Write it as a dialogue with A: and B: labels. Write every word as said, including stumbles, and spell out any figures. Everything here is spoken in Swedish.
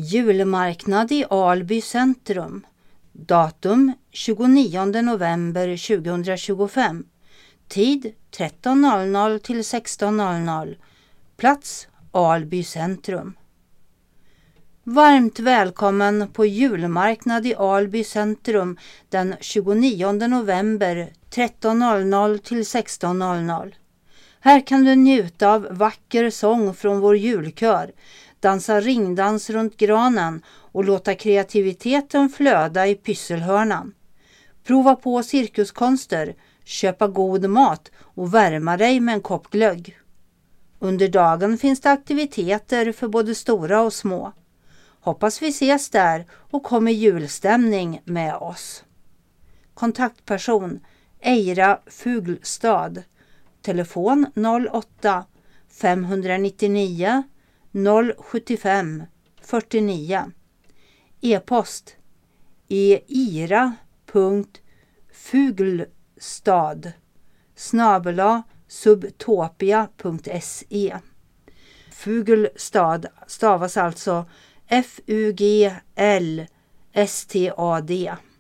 A: Julmarknad i Alby centrum. Datum tjugonionde november tjugohundratjugofem. Tid tretton noll noll till sexton noll noll. Plats Alby centrum. Varmt välkommen på julmarknad i Alby centrum den tjugonionde november tretton noll noll till sexton noll noll. Här kan du njuta av vacker sång från vår julkör, dansa ringdans runt granen och låta kreativiteten flöda i pysselhörnan. Prova på cirkuskonster, köpa god mat och värma dig med en kopp glögg. Under dagen finns det aktiviteter för både stora och små. Hoppas vi ses där och kom i julstämning med oss. Kontaktperson Eira Fuglstad. Telefon noll åtta fem nio nio noll sju fem fyrtionio. E-post eira punkt fuglstad snabel-a subtopia punkt se. Fuglstad stavas alltså F U G L S T A D.